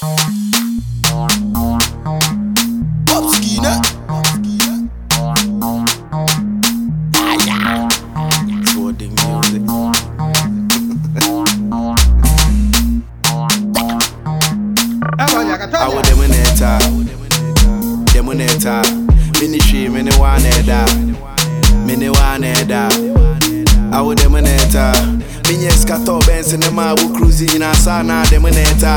Demoneta, Ministry, Miniwaneda, I would demoneta, Minyes Cato Benz in the Mabu cruising in Asana, demoneta,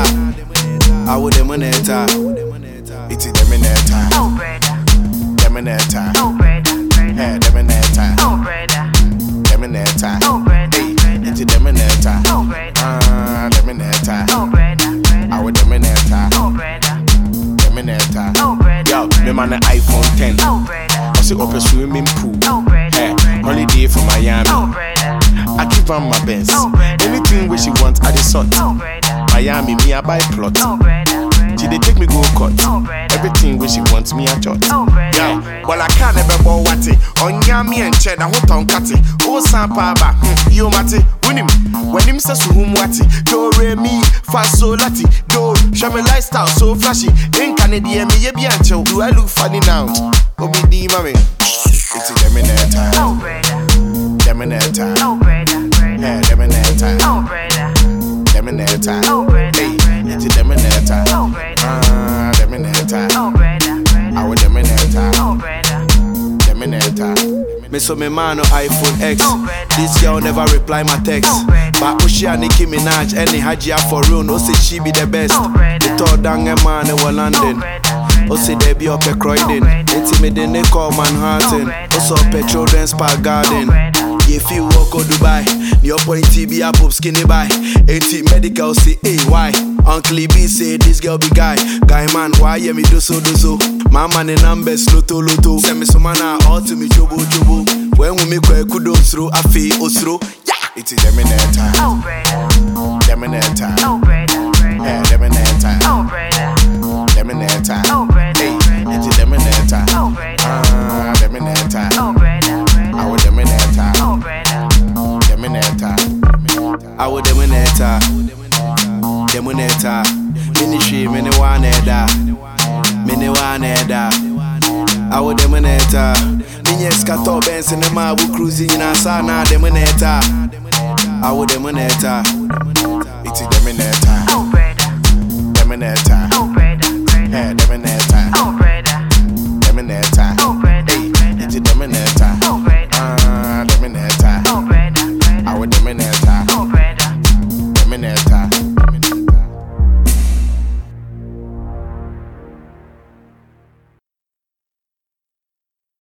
I would demoneta, it's a demoneta, oh brother, demoneta, oh brother, hey, demoneta, oh brother, demoneta, oh brother, it's a demoneta, oh brother, demoneta, oh brother, I would demoneta, oh brother, demoneta, oh brother, yo, me man an iPhone 10, oh brother, I see up a swimming pool, oh brother, hey, holiday from Miami, oh brother, I keep on my best, oh brother, anything where she wants I just sort, oh brother, Miami me I buy plot, oh brother, she they take me go cut, oh brother, everything where she wants me I jot, oh brother, yeah, well I can't ever go what it, on yami and cheddar hot on catty, oh sampa ba, yo mate, when him says whom what it, do re mi, fast so lati, do, show me lifestyle so flashy, in Canadian me ye biancho, do I look funny now, obi di mami, it's a demoneta, oh brother, demoneta, oh brother, yeah, demoneta, oh brother, demoneta, oh brother, hey, it's a demoneta, oh brother, demoneta, oh brother, I would demoneta, oh brother, demoneta. Me so me man on iPhone X. Oh, brother. This girl never reply my text. Oh, brother. But Ushi and Nicki Minaj, any Hajia for real, no say she be the best. Oh, brother. The third down a man in London. oh O say they be up a Croydon. Oh, brother. It's me then they call Manhattan. Oh, brother. Also up a Children's Park Garden. brother. If you walk to Dubai, your point TB up skinny by. 80 medical say, hey, why? Uncle B say this girl be guy. Guy man, why you me do so? My man in numbers, loto. Send me some man all to me chobo. When we make a kudos through, I feel osro. Yeah, it's a demoneta. oh brother, Demoneta. oh brother, Yeah, demoneta. oh brother, Demoneta. oh brother, Hey, it's a demoneta. oh brother, Demoneta. oh brother, I would demoneta. oh brother, Demoneta. I would demoneta. Demoneta. Ministry, Miniwaneda. I would demoneta. Minyes Cato Benz in the Mabu cruising in Asana, demoneta. I would demoneta. It's a demoneta.